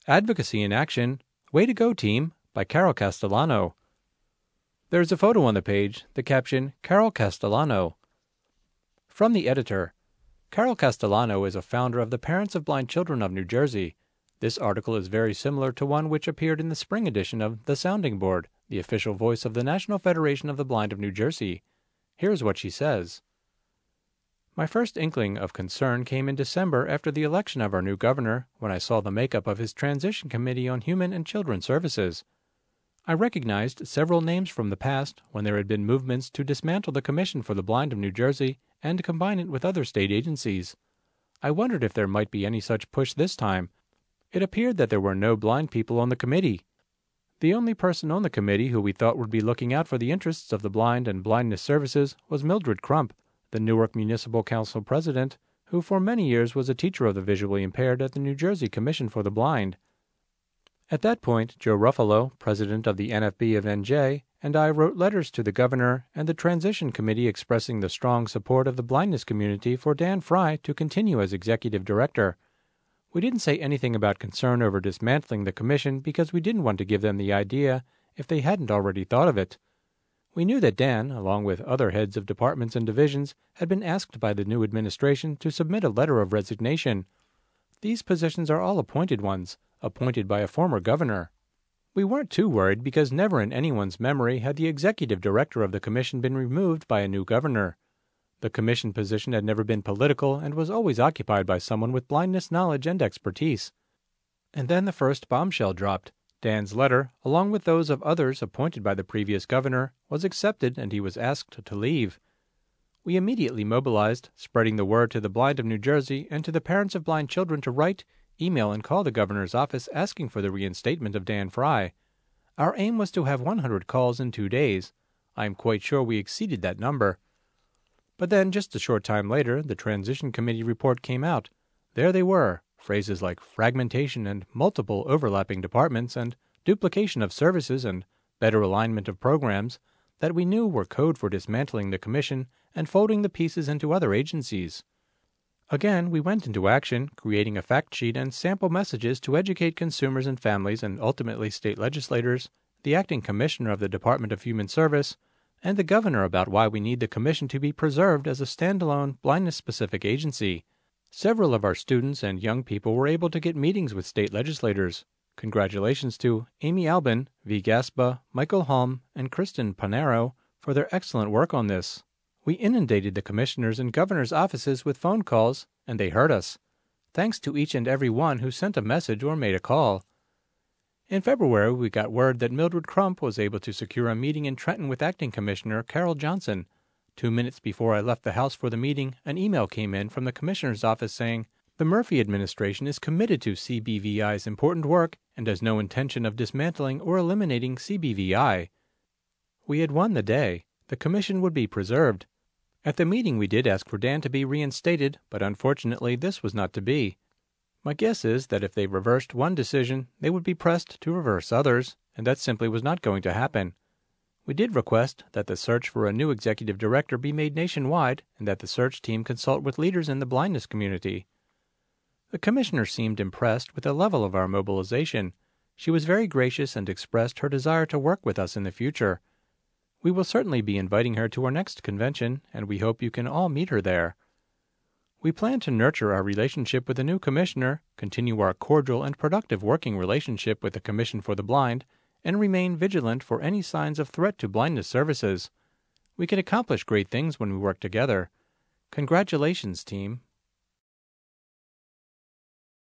Advocacy in Action, Way to Go Team by Carol Castellano. There's a photo on the page, the caption, Carol Castellano. From the editor. Carol Castellano is a founder of the Parents of Blind Children of New Jersey. This article is very similar to one which appeared in the spring edition of The Sounding Board, the official voice of the National Federation of the Blind of New Jersey. Here's what she says. My first inkling of concern came in December after the election of our new governor, when I saw the makeup of his Transition Committee on Human and Children's Services. I recognized several names from the past when there had been movements to dismantle the Commission for the Blind of New Jersey and combine it with other state agencies. I wondered if there might be any such push this time. It appeared that there were no blind people on the committee. The only person on the committee who we thought would be looking out for the interests of the blind and blindness services was Mildred Crump, the Newark Municipal Council president, who for many years was a teacher of the visually impaired at the New Jersey Commission for the Blind. At that point, Joe Ruffalo, president of the NFB of NJ, and I wrote letters to the governor and the Transition Committee expressing the strong support of the blindness community for Dan Fry to continue as executive director. We didn't say anything about concern over dismantling the commission because we didn't want to give them the idea if they hadn't already thought of it. We knew that Dan, along with other heads of departments and divisions, had been asked by the new administration to submit a letter of resignation. These positions are all appointed ones, appointed by a former governor. We weren't too worried because never in anyone's memory had the executive director of the commission been removed by a new governor. The commission position had never been political and was always occupied by someone with blindness knowledge and expertise. And then the first bombshell dropped. Dan's letter, along with those of others appointed by the previous governor, was accepted and he was asked to leave. We immediately mobilized, spreading the word to the blind of New Jersey and to the parents of blind children to write, email, and call the governor's office asking for the reinstatement of Dan Fry. Our aim was to have 100 calls in 2 days. I am quite sure we exceeded that number. But then, just a short time later, the Transition Committee report came out. There they were. Phrases like fragmentation and multiple overlapping departments and duplication of services and better alignment of programs that we knew were code for dismantling the commission and folding the pieces into other agencies. Again, we went into action, creating a fact sheet and sample messages to educate consumers and families and ultimately state legislators, the acting commissioner of the Department of Human Service, and the governor about why we need the commission to be preserved as a standalone, blindness-specific agency. Several of our students and young people were able to get meetings with state legislators. Congratulations to Amy Albin, V. Gaspa, Michael Holm, and Kristen Panero for their excellent work on this. We inundated the commissioners and governor's offices with phone calls, and they heard us. Thanks to each and every one who sent a message or made a call. In February, we got word that Mildred Crump was able to secure a meeting in Trenton with Acting Commissioner Carol Johnson. 2 minutes before I left the house for the meeting, an email came in from the commissioner's office saying, "The Murphy administration is committed to CBVI's important work and has no intention of dismantling or eliminating CBVI." We had won the day. The commission would be preserved. At the meeting we did ask for Dan to be reinstated, but unfortunately this was not to be. My guess is that if they reversed one decision, they would be pressed to reverse others, and that simply was not going to happen. We did request that the search for a new executive director be made nationwide and that the search team consult with leaders in the blindness community. The commissioner seemed impressed with the level of our mobilization. She was very gracious and expressed her desire to work with us in the future. We will certainly be inviting her to our next convention, and we hope you can all meet her there. We plan to nurture our relationship with the new commissioner, continue our cordial and productive working relationship with the Commission for the Blind, and remain vigilant for any signs of threat to blindness services. We can accomplish great things when we work together. Congratulations, team.